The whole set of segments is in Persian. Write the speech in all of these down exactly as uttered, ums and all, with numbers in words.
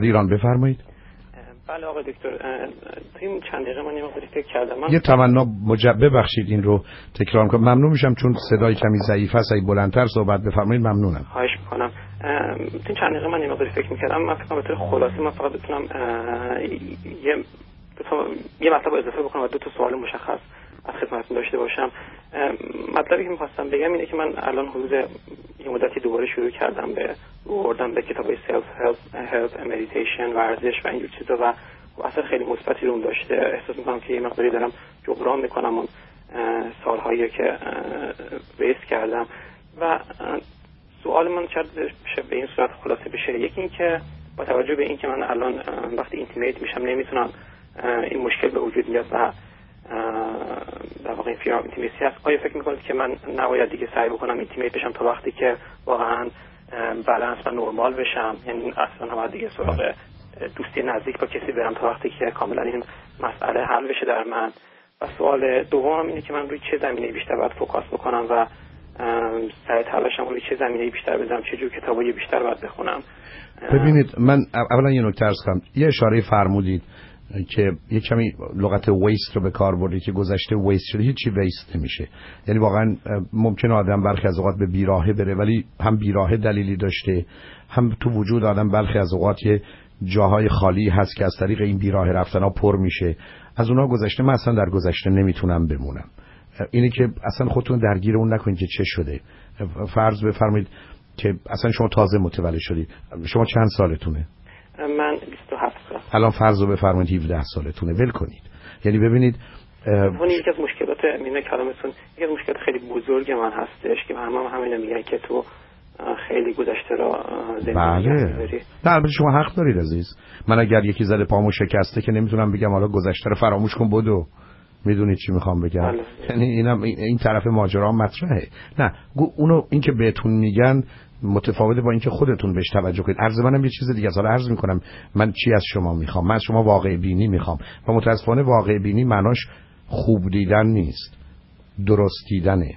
ایران. بفرمایید. بله آقای دکتر، این چند دقیقه من یه مقداری فکر کردم. من یه تمنا مجب ببخشید این رو تکرار کنم. ممنون میشم چون صدای کمی ضعیف است. اگه بلندتر صحبت بفرمایید ممنونم. خواهش میکنم. این چند دقیقه من یه مقداری فکر میکردم. من فکر کنم به طور خلاصه من فقط بتونم یه یه مطلب اضافه بکنم و دو تا سوال مشخص از خدمتتون داشته باشم. مطلبی که می‌خواستم بگم اینه که من الان حدود یه مدتی دوباره شروع کردم به آوردن به کتابای سلف هلپ، مدیتیشن، ورزش و اینجور چیزا و اثر خیلی مثبتی رو داشته. احساس می‌کنم که یه مقداری دارم جبران می‌کنم اون سال‌هایی که ویست کردم و سوال من شاید بشه به این صورت خلاصه بشه. یکی این که با توجه به این که من الان وقتی اینتیمیت میشم نمیتونم این مشکل به وجود میاد و در واقع این فیرام اینتیمیسی هست، آیا فکر میکنید که من نباید دیگه سعی بکنم اینتیمیت بشم تا وقتی که واقعا بالانس و نرمال بشم، یعنی اصلا نباید دیگه سراغ دوستی نزدیک با کسی برم تا وقتی که کاملا این مسئله حل بشه در من؟ و سوال دوم اینه که من روی چه زمینه بیشتر باید فوکاس بکنم و سعی تلاشم روی چه زمینه بیشتر بزنم، چه جور کتابای بیشتر باید بخونم؟ ببینید من اولا یه نکته عرض کنم. یه اشاره فرمودید که یه کمی لغت ویست رو به کار بردید که گذشته ویست شده. هیچی ویست نمیشه. یعنی واقعا ممکنه آدم برخی از اوقات به بیراهه بره ولی هم بیراهه دلیلی داشته، هم تو وجود آدم برخی از اوقات یه جاهای خالی هست که از طریق این بیراهه رفتنها پر میشه. از اونها گذشته من اصلا در گذشته نمیتونم بمونم. اینه که اصلا خودتون درگیر اون نکنید که چه شده. فرض بفرمایید که اصلا شما تازه متولد شدید. شما چند سالتونه؟ من بیست و هفت سال. الان فرض رو بفرمایید هفده سالتونه. ول کنید. یعنی ببینید اون یکی از مشکلات میونه کلامتون یکی از مشکلات خیلی بزرگ من هستش که همه هم همین میگن که تو خیلی گذشته را زندگی بله. نه البته شما حق دارید عزیز. من اگر یکی زده پامو شکسته که نمیتونم بگم حالا گذشته رو فراموش کن بدو. میدونید چی میخوام بگم؟ بله. یعنی اینم این طرف ماجرا مطرحه. نه اونو این که بهتون میگن متفاوته با اینکه خودتون بهش توجه کنید. عرض منم یه چیز دیگه است. حالا عرض میکنم من چی از شما میخوام. من از شما واقع بینی میخوام و متاسفانه واقع بینی معناش خوب دیدن نیست، درست دیدنه.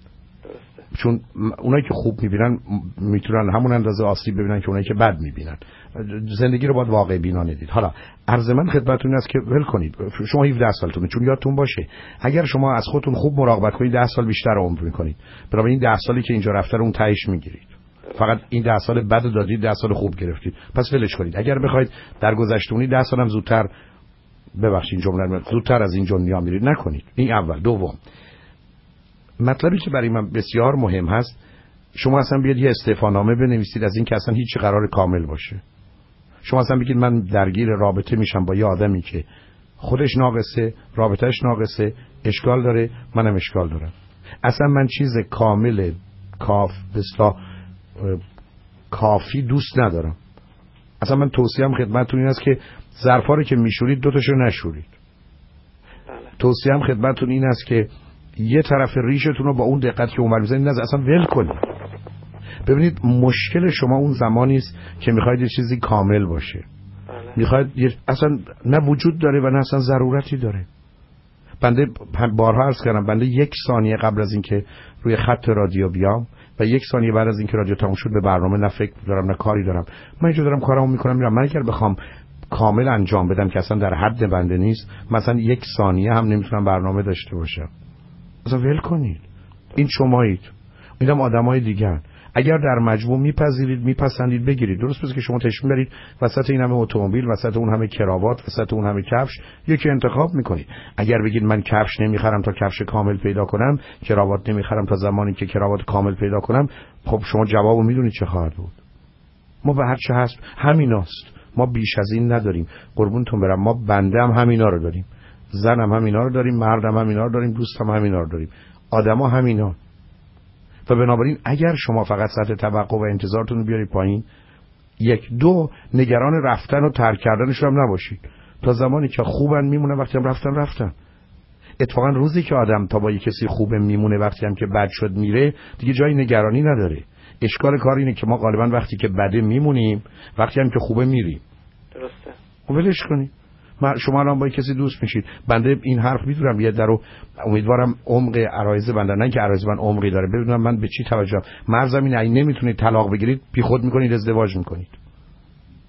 چون اونایی که خوب میبینن میتونن همون اندازه آسیب ببینن که اونایی که بد میبینن. زندگی رو باید واقع بینانه دید. حالا عرض من خدمتتون این است که ول کنید. شما هفده سالتونه، چون یادتون باشه اگر شما از خودتون خوب مراقبت کنید ده سال بیشتر عمر میکنید. برای این ده سالی که اینجا رفته رو اون تهش میگیرید. فقط این ده سال بد دادید، ده سال خوب گرفتید. پس ولش کنید. اگر بخواید در گذشته‌ونی ده سالم زودتر ببخشید جمله رو زودتر از این دنیا میرید نکنید. این اول. دوم مطلبی که برای من بسیار مهم هست، شما اصلا بیاد یه استعفانامه بنویسید از این که اصلا هیچ قرار کامل باشه. شما اصلا بگید من درگیر رابطه میشم با یه آدمی که خودش ناقصه، رابطهش ناقصه، اشکال داره، منم اشکال دارم. اصلا من چیز کامل کاف بسلا کافی دوست ندارم. اصلا من توصیه‌ام خدمتتون این است که ظرفا رو که میشورید دو تاشو نشورید. توصیه‌ام خدمتتون این است که یه طرف ریشتون رو با اون دقت که اونور میزنید نذار اصلا ول کنید. ببینید مشکل شما اون زمانی است که میخواید یه چیزی کامل باشه. میخواید اصلا نه وجود داره و نه اصلا ضرورتی داره. بنده بارها عرض کردم بنده یک ثانیه قبل از اینکه روی خط رادیو بیام و یک ثانیه بعد از اینکه رادیو تموم شد به برنامه نه فکر دارم نه کاری دارم. من اینجا دارم کارامو میکنم میرم. من اگر بخوام کامل انجام بدم که اصلا در حد بنده نیست، مثلا یک ثانیه هم نمیتونم برنامه داشته باشم. اصلا ول کنید. این شمایید. اینم آدمای دیگه. اگر در مجموع میپذیرید میپسندید بگیرید. درست پس که شما تشمیم برید وسط این همه اتومبیل، وسط اون همه کراوات، وسط اون همه کفش یکی انتخاب میکنید. اگر بگید من کفش نمیخرم تا کفش کامل پیدا کنم، کراوات نمیخرم تا زمانی که کراوات کامل پیدا کنم، خب شما جوابو میدونید چه خواهد بود. ما به هر چه هست همیناست. ما بیش از این نداریم. قربونتون برم. ما بنده هم همینا رو داریم. زنم همینا رو داریم، مردم همینا رو داریم، دوستم همینا رو داریم. آدما همینا. و بنابراین اگر شما فقط سطح توقع و انتظارتون رو بیارید پایین، یک دو نگران رفتن و ترک کردنش هم نباشید. تا زمانی که خوبن میمونه، وقتی هم رفتن رفتن. اتفاقا روزی که آدم تا با یک کسی خوبه میمونه، وقتی هم که بد شد میره، دیگه جای نگرانی نداره. اشکال کار اینه که ما غالبا وقتی که بده میمونیم، وقتی هم که خوبه میریم. درسته. خب ولش کنید. شما الان با کسی دوست میشید. بنده این حرف میدونم یه درو امیدوارم عمق عرایض بنده نه که عرایض من عمقی داره بدونم من به چی توجه. مرزم اینه اگه نمیتونید طلاق بگیرید بی خود میکنید ازدواج میکنید.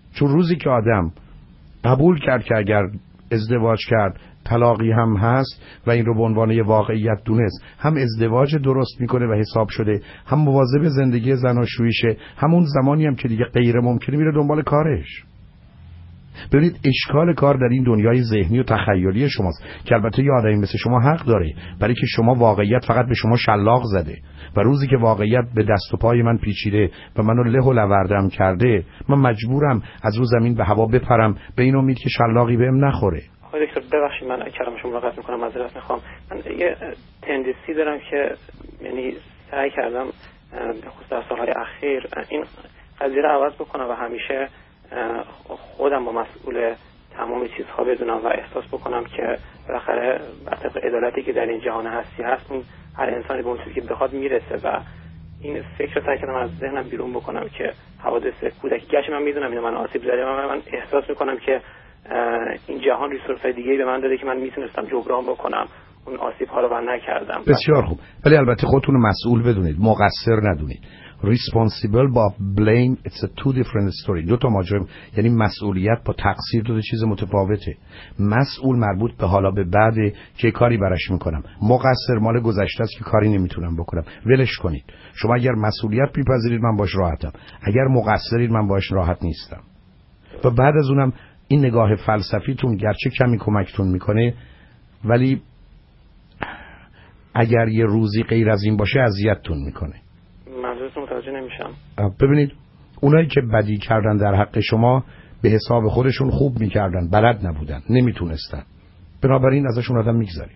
چون روزی که آدم قبول کرد که اگر ازدواج کرد طلاقی هم هست و این رو به عنوان یه واقعیت دونست، هم ازدواج درست میکنه و حساب شده، هم مواظب زندگی زناشوییشه، همون زمانی هم که دیگه غیر ممکنه میره دنبال کارش. ببینید اشکال کار در این دنیای ذهنی و تخیلی شماست که البته یه آدمی مثل شما حق داره، برای که شما واقعیت فقط به شما شلاق زده و روزی که واقعیت به دست و پای من پیچیده و منو له و لوردم کرده، من مجبورم از رو زمین به هوا بپرم به این امید که شلاقی بهم نخوره. آقای دکتر ببخشید من کلام شما رو قطع می‌کنم، معذرت می‌خوام. من یه تندنسی دارم که یعنی سعی کردم به خصوص در سال‌های اخیر این قضیه رو عوض بکنم و همیشه خودم با مسئول تمام چیزها بدونم و احساس بکنم که بالاخره بر طبق عدالتی که در این جهان هستی هست، اون هر انسانی به اون چیزی که بخواد میرسه و این فکر رو سعی کردم از ذهنم بیرون بکنم که حوادث کودکی گشت من میدونم اینو من آسیب زده و من احساس میکنم که این جهان ریسورس‌های دیگه‌ای به من داده که من میتونستم جبران بکنم اون آسیب‌ها رو و نکردم. بسیار خوب، ولی البته خودتون مسئول بدونید، مقصر ندونید. responsible با blame it's a two different story. دو تا ماجرا، یعنی مسئولیت با تقصیر دو تا چیز متفاوته. مسئول مربوط به حالا به بعد که کاری براش میکنم، مقصر مال گذشته است که کاری نمیتونم بکنم. ولش کنید. شما اگر مسئولیت میپذیرید من باش راحتم، اگر مقصرید من باش راحت نیستم. و بعد از اونم این نگاه فلسفیتون گرچه کمی کمکتون میکنه، ولی اگر یه روزی غیر از این باشه اذیتتون میکنه. منظورتون متوجه نمیشم. ببینید اونایی که بدی کردن در حق شما به حساب خودشون خوب میکردن، بلد نبودن، نمیتونستن، بنابراین ازشون آدم میگذاریم.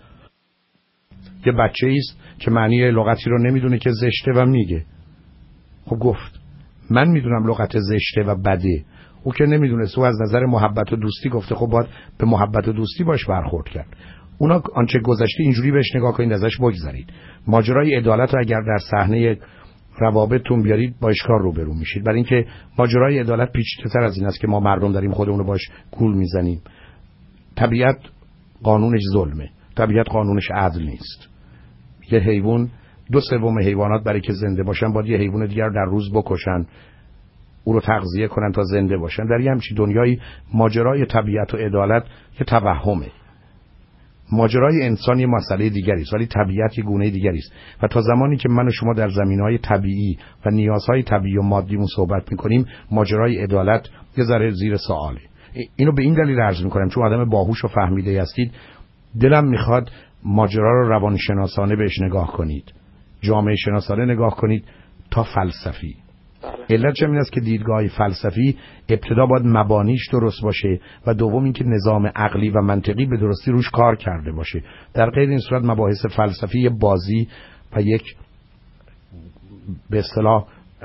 یه بچه ایست که معنی لغتی رو نمیدونه که زشته و میگه، خب گفت من میدونم لغت زشته و بده، او که نمیدونه، او از نظر محبت و دوستی گفته، خب باید به محبت و دوستی باش برخورد کرد. اونا آنچه گذشته اینجوری بهش نگاه کنید، ازش بگذارید. ماجرای عدالت رو اگر در صحنه روابطتون بیارید با اشکال روبرو میشید، برای اینکه ماجرای عدالت پیچیده‌تر از این است که ما مردم داریم خودمون رو باش گول میزنیم. طبیعت قانونش ظلمه، طبیعت قانونش عدل نیست. یه حیوان، دو سوم حیوانات برای که زنده باشن باید یه حیوان دیگر در روز بکشن، او رو تغذیه کنن تا زنده باشن. در یه همچین دنیای ماجرای طبیعت و عدالت یه توهمه. ماجرای انسان یه مسئله دیگری است، ولی طبیعت یه گونه دیگری است. و تا زمانی که من و شما در زمینهای طبیعی و نیازهای طبیعی و مادیمون صحبت میکنیم، ماجرای عدالت یه ذره زیر سواله. اینو به این دلیل عرض میکنم چون آدم باهوش و فهمیده هستید. دلم میخواد ماجرا رو روانشناسانه بهش نگاه کنید، جامعه شناسانه نگاه کنید تا فلسفی. علت چه این است که دیدگاه فلسفی ابتدا باید مبانیش درست باشه و دوم اینکه نظام عقلی و منطقی به درستی روش کار کرده باشه. در غیر این صورت مباحث فلسفی یه بازی و یک به اصطلاح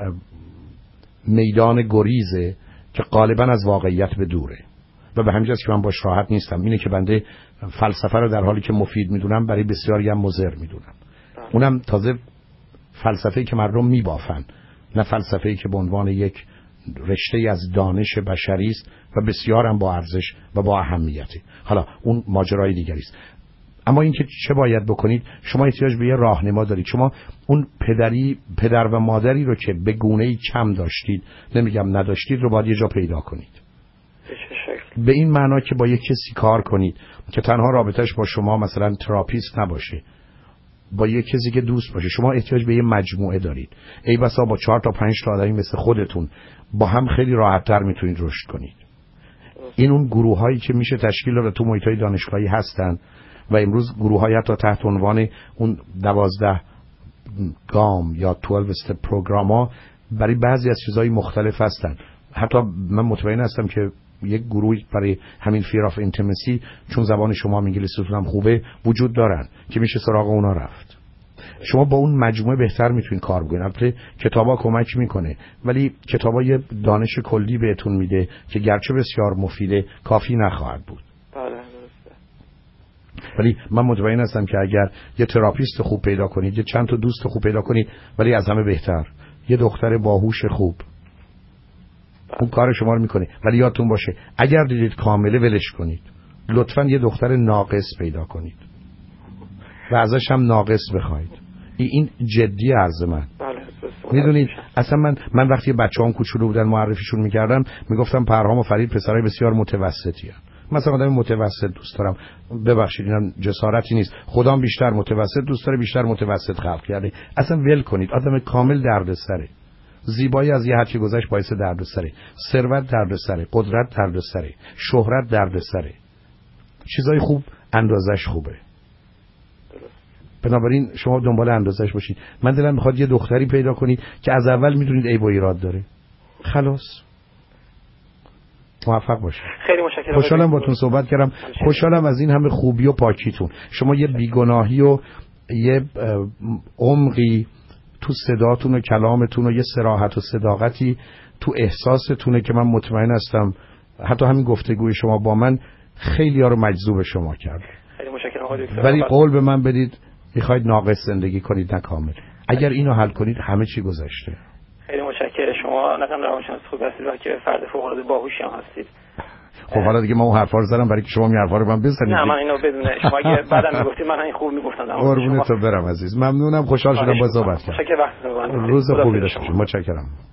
میدان گریزه که غالبا از واقعیت به دوره و به همین جاست که من باش راحت نیستم. اینه که بنده فلسفه رو در حالی که مفید میدونم برای بسیاری هم مضر میدونم. اونم تازه فلسفه‌ای که مردم میبافن، نه فلسفه‌ای که به عنوان یک رشته از دانش بشری است و بسیار هم با ارزش و با اهمیته. حالا اون ماجرای دیگری است. اما اینکه چه باید بکنید، شما احتیاج به یه راهنما دارید. شما اون پدری پدر و مادری رو که به گونه‌ای کم داشتید، نمیگم نداشتید، رو باید یه جا پیدا کنید. به این معنا که با یک کسی کار کنید که تنها رابطش با شما مثلا تراپیست نباشه، با یک کسی که دوست باشه. شما احتیاج به یه مجموعه دارید. ای بسا با چهار تا پنج تا آدمی مثل خودتون با هم خیلی راحت‌تر میتونید رشد کنید. این اون گروه‌هایی که میشه تشکیل داد تو محیط‌های دانشگاهی هستن و امروز گروه‌های تا تحت عنوان اون دوازده گام یا دوازده استپ پروگرام‌ها برای بعضی از چیزهای مختلف هستن. حتی من مطمئن هستم که یک گروه برای همین fear of intimacy، چون زبان شما انگلیسیتون هم خوبه، وجود دارن که میشه سراغ اونا رفت. شما با اون مجموعه بهتر میتونید کار بکنید. البته کتابا کمک میکنه، ولی کتابا یه دانش کلی بهتون میده که گرچه بسیار مفیده کافی نخواهد بود. بله. ولی من مطمئن هستم که اگر یه تراپیست خوب پیدا کنید، یه چند تا دوست خوب پیدا کنید، ولی از همه بهتر یه دختر باهوش خوب، اون کار شما رو میکنه. ولی یادتون باشه اگر دیدید کامله ولش کنید. لطفاً یه دختر ناقص پیدا کنید و ازش هم ناقص بخواید. این جدی عرض من. بله. میدونید اصلا من من وقتی بچه‌ام کوچولو بودن معرفیشون میکردم میگفتم پرهام و فرید پسرای بسیار متوسطی هستند. مثلا آدم متوسط دوست دارم. ببخشید اینم جسارتی نیست، خدام بیشتر متوسط دوست داره، بیشتر متوسط خلق کرده. اصلا ول کنید، آدم کامل دردسره. زیبایی از یه حدی گذشت باعث دردسره، ثروت دردسره، قدرت دردسره، شهرت دردسره. چیزای خوب اندازش خوبه. بنابراین شما دنبال اندازش باشید. من دلم میخواد یه دختری پیدا کنید که از اول میدونید عیب و ایراد داره. خلاص. موفق باشید. خیلی متشکرم. خوشحالم باهاتون صحبت کردم. خوشحالم از این همه خوبی و پاکیتون. شما یه بیگناهی و یه عمقی تو صداتون و کلامتون و یه صراحت و صداقتی تو احساستونه که من مطمئن هستم حتی همین گفتگوی شما با من خیلی ها رو مجذوب شما کرد. خیلی متشکرم آقای دکتر. ولی قول به من بدید میخواید ناقص زندگی کنید نه کامل. اگر اینو حل کنید همه چی گذشته. خیلی متشکرم. شما نظام روانشناس خوب هستید و که فرد فوق العاده باهوشی هم هستید. خب حالا دیگه ما اون حرفا رو زدم برای که شما این حرفا رو من بزنید. نه من اینو بدون شما اگه بعدم میگفتید من این خوب میگفتم. قربونت برم عزیز. ممنونم، خوشحال شدم با صحبت کردم. متشکرم. وقتتون رو روز خوبی داشته باشید. متشکرم.